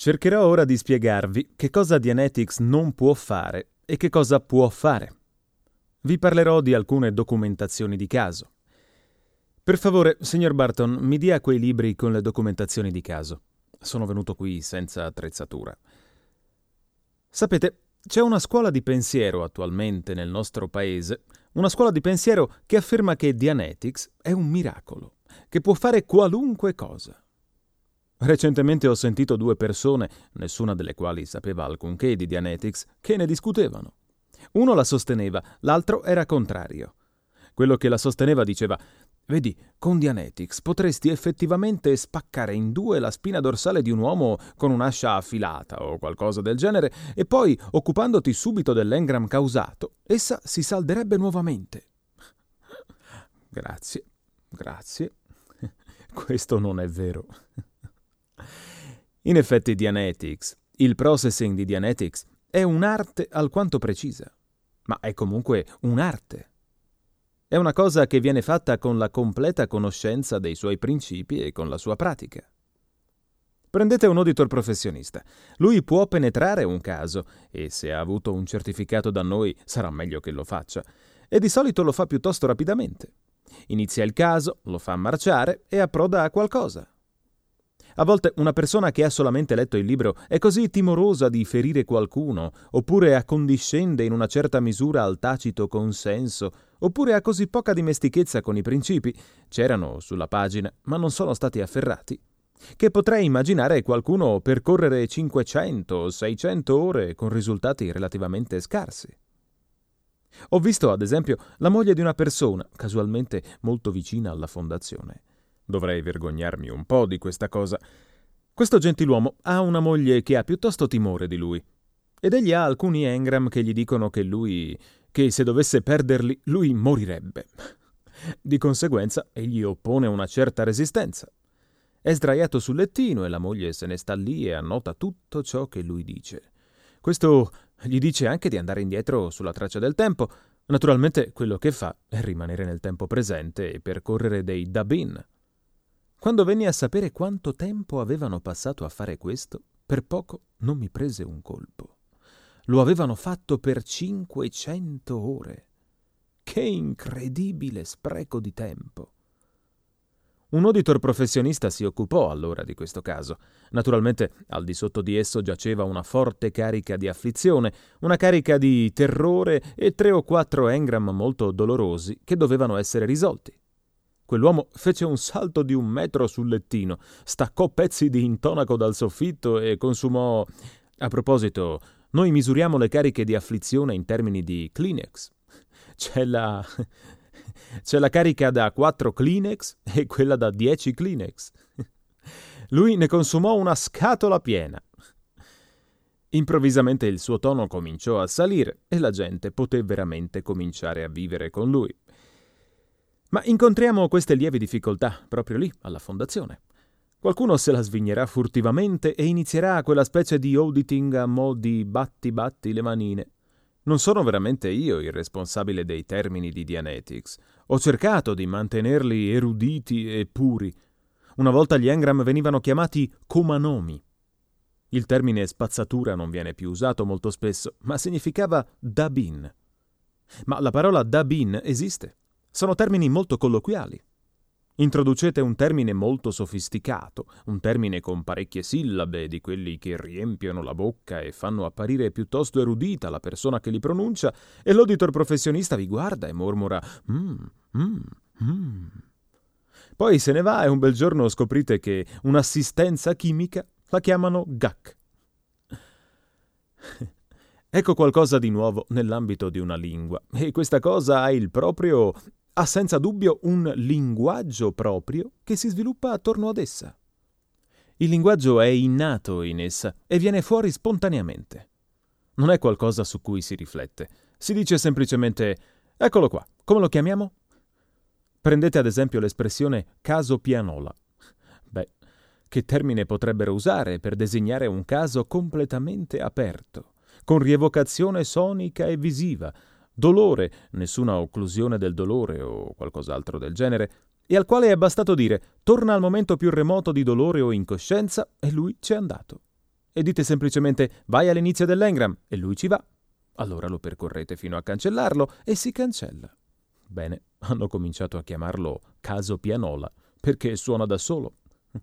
Cercherò ora di spiegarvi che cosa Dianetics non può fare e che cosa può fare. Vi parlerò di alcune documentazioni di caso. Per favore, signor Barton, mi dia quei libri con le documentazioni di caso. Sono venuto qui senza attrezzatura. Sapete, c'è una scuola di pensiero attualmente nel nostro paese, una scuola di pensiero che afferma che Dianetics è un miracolo, che può fare qualunque cosa. Recentemente ho sentito due persone, nessuna delle quali sapeva alcunché di Dianetics, che ne discutevano. Uno la sosteneva, l'altro era contrario. Quello che la sosteneva diceva: «Vedi, con Dianetics potresti effettivamente spaccare in due la spina dorsale di un uomo con un'ascia affilata o qualcosa del genere e poi, occupandoti subito dell'engram causato, essa si salderebbe nuovamente». Grazie. Questo non è vero. In effetti Dianetics, il processing di Dianetics, è un'arte alquanto precisa, ma è comunque un'arte. È una cosa che viene fatta con la completa conoscenza dei suoi principi e con la sua pratica. Prendete un auditor professionista. Lui può penetrare un caso e se ha avuto un certificato da noi sarà meglio che lo faccia. E di solito lo fa piuttosto rapidamente. Inizia il caso, lo fa marciare e approda a qualcosa. A volte una persona che ha solamente letto il libro è così timorosa di ferire qualcuno, oppure accondiscende in una certa misura al tacito consenso, oppure ha così poca dimestichezza con i principi, c'erano sulla pagina, ma non sono stati afferrati, che potrei immaginare qualcuno percorrere 500 o 600 ore con risultati relativamente scarsi. Ho visto, ad esempio, la moglie di una persona, casualmente molto vicina alla fondazione. Dovrei vergognarmi un po' di questa cosa. Questo gentiluomo ha una moglie che ha piuttosto timore di lui. Ed egli ha alcuni engram che gli dicono che se dovesse perderli, lui morirebbe. Di conseguenza, egli oppone una certa resistenza. È sdraiato sul lettino e la moglie se ne sta lì e annota tutto ciò che lui dice. Questo gli dice anche di andare indietro sulla traccia del tempo. Naturalmente, quello che fa è rimanere nel tempo presente e percorrere dei dab-in. Quando venni a sapere quanto tempo avevano passato a fare questo, per poco non mi prese un colpo. Lo avevano fatto per 500 ore. Che incredibile spreco di tempo! Un auditor professionista si occupò allora di questo caso. Naturalmente al di sotto di esso giaceva una forte carica di afflizione, una carica di terrore e 3 o 4 engram molto dolorosi che dovevano essere risolti. Quell'uomo fece un salto di 1 metro sul lettino, staccò pezzi di intonaco dal soffitto e consumò... A proposito, noi misuriamo le cariche di afflizione in termini di Kleenex. C'è la carica da 4 Kleenex e quella da 10 Kleenex. Lui ne consumò una scatola piena. Improvvisamente il suo tono cominciò a salire e la gente poté veramente cominciare a vivere con lui. Ma incontriamo queste lievi difficoltà proprio lì, alla fondazione. Qualcuno se la svignerà furtivamente e inizierà quella specie di auditing a mo' di batti le manine. Non sono veramente io il responsabile dei termini di Dianetics. Ho cercato di mantenerli eruditi e puri. Una volta gli engram venivano chiamati comanomi. Il termine spazzatura non viene più usato molto spesso, ma significava dab-in. Ma la parola dab-in esiste. Sono termini molto colloquiali. Introducete un termine molto sofisticato, un termine con parecchie sillabe, di quelli che riempiono la bocca e fanno apparire piuttosto erudita la persona che li pronuncia, e l'auditor professionista vi guarda e mormora Poi se ne va e un bel giorno scoprite che un'assistenza chimica la chiamano GAC. Ecco qualcosa di nuovo nell'ambito di una lingua, e questa cosa ha senza dubbio un linguaggio proprio che si sviluppa attorno ad essa. Il linguaggio è innato in essa e viene fuori spontaneamente. Non è qualcosa su cui si riflette. Si dice semplicemente: eccolo qua, come lo chiamiamo? Prendete ad esempio l'espressione caso pianola. Beh, che termine potrebbero usare per designare un caso completamente aperto, con rievocazione sonica e visiva, dolore, nessuna occlusione del dolore o qualcos'altro del genere, e al quale è bastato dire: torna al momento più remoto di dolore o incoscienza, e lui c'è andato. e dite semplicemente «vai all'inizio dell'engram» e lui ci va. Allora lo percorrete fino a cancellarlo e si cancella. Bene, hanno cominciato a chiamarlo caso Pianola, perché suona da solo.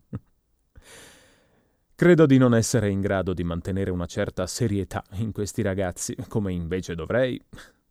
Credo di non essere in grado di mantenere una certa serietà in questi ragazzi, come invece dovrei.